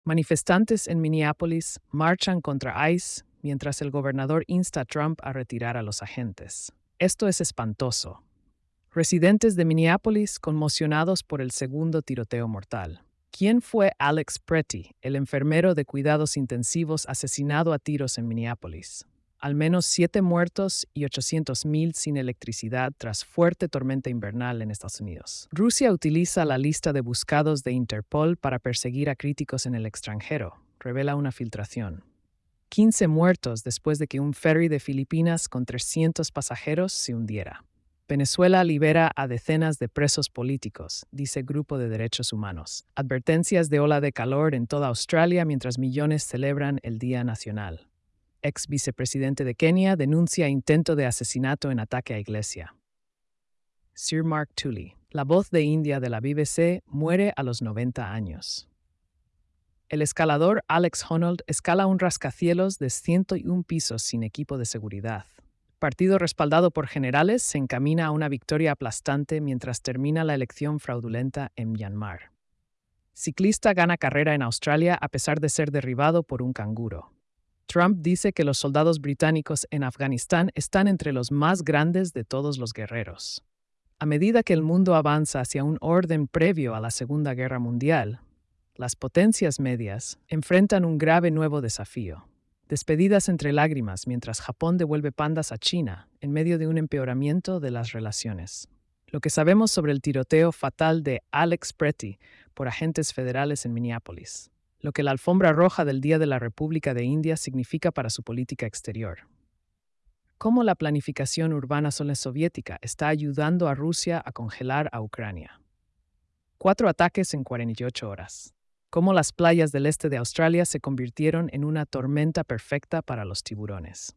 Manifestantes en Minneapolis marchan contra ICE mientras el gobernador insta a Trump a retirar a los agentes. Esto es espantoso. Residentes de Minneapolis conmocionados por el segundo tiroteo mortal. ¿Quién fue Alex Pretty, el enfermero de cuidados intensivos asesinado a tiros en Minneapolis? Al menos 7 muertos y 800,000 sin electricidad tras fuerte tormenta invernal en Estados Unidos. Rusia utiliza la lista de buscados de Interpol para perseguir a críticos en el extranjero, revela una filtración. 15 muertos después de que un ferry de Filipinas con 300 pasajeros se hundiera. Venezuela libera a decenas de presos políticos, dice Grupo de Derechos Humanos. Advertencias de ola de calor en toda Australia mientras millones celebran el Día Nacional. Ex vicepresidente de Kenia denuncia intento de asesinato en ataque a iglesia. Sir Mark Tully, la voz de India de la BBC, muere a los 90 años. El escalador Alex Honnold escala un rascacielos de 101 pisos sin equipo de seguridad. Partido respaldado por generales se encamina a una victoria aplastante mientras termina la elección fraudulenta en Myanmar. Ciclista gana carrera en Australia a pesar de ser derribado por un canguro. Trump dice que los soldados británicos en Afganistán están entre los más grandes de todos los guerreros. A medida que el mundo avanza hacia un orden previo a la Segunda Guerra Mundial, las potencias medias enfrentan un grave nuevo desafío. Despedidas entre lágrimas mientras Japón devuelve pandas a China en medio de un empeoramiento de las relaciones. Lo que sabemos sobre el tiroteo fatal de Alex Pretty por agentes federales en Minneapolis. Lo que la alfombra roja del Día de la República de India significa para su política exterior. Cómo la planificación urbana soviética está ayudando a Rusia a congelar a Ucrania. 4 ataques en 48 horas. Cómo las playas del este de Australia se convirtieron en una tormenta perfecta para los tiburones.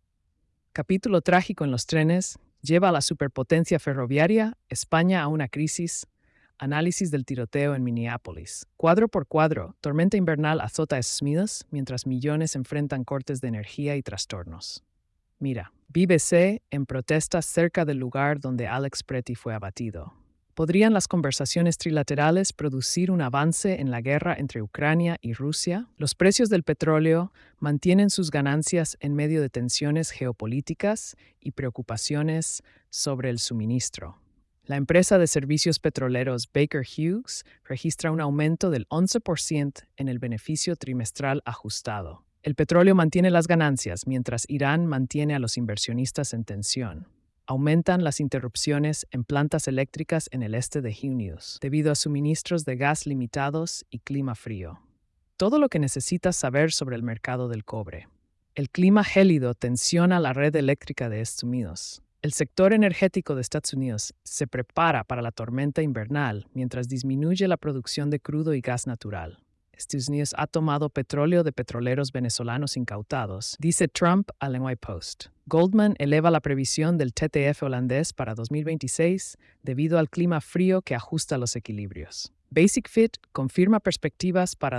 Capítulo trágico en los trenes, lleva a la superpotencia ferroviaria, España a una crisis. Análisis del tiroteo en Minneapolis. Cuadro por cuadro, tormenta invernal azota a Smiths mientras millones enfrentan cortes de energía y trastornos. Mira, BBC en protestas cerca del lugar donde Alex Pretty fue abatido. ¿Podrían las conversaciones trilaterales producir un avance en la guerra entre Ucrania y Rusia? Los precios del petróleo mantienen sus ganancias en medio de tensiones geopolíticas y preocupaciones sobre el suministro. La empresa de servicios petroleros Baker Hughes registra un aumento del 11% en el beneficio trimestral ajustado. El petróleo mantiene las ganancias mientras Irán mantiene a los inversionistas en tensión. Aumentan las interrupciones en plantas eléctricas en el este de Hughes debido a suministros de gas limitados y clima frío. Todo lo que necesitas saber sobre el mercado del cobre. El clima gélido tensiona la red eléctrica de Estados Unidos. El sector energético de Estados Unidos se prepara para la tormenta invernal mientras disminuye la producción de crudo y gas natural. Estados Unidos ha tomado petróleo de petroleros venezolanos incautados, dice Trump al NY Post. Goldman eleva la previsión del TTF holandés para 2026 debido al clima frío que ajusta los equilibrios. Basic Fit confirma perspectivas para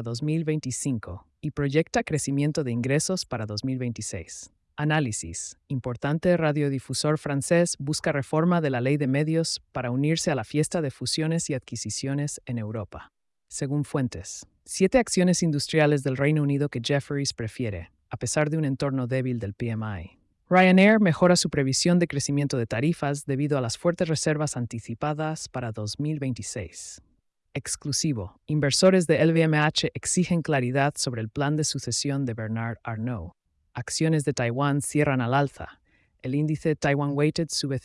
2025 y proyecta crecimiento de ingresos para 2026. Análisis. Importante radiodifusor francés busca reforma de la ley de medios para unirse a la fiesta de fusiones y adquisiciones en Europa. Según fuentes, 7 acciones industriales del Reino Unido que Jefferies prefiere, a pesar de un entorno débil del PMI. Ryanair mejora su previsión de crecimiento de tarifas debido a las fuertes reservas anticipadas para 2026. Exclusivo. Inversores de LVMH exigen claridad sobre el plan de sucesión de Bernard Arnault. Acciones de Taiwán cierran al alza. El índice Taiwan Weighted sube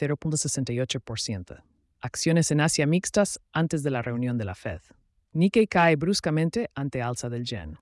0.68%. Acciones en Asia mixtas antes de la reunión de la Fed. Nikkei cae bruscamente ante alza del yen.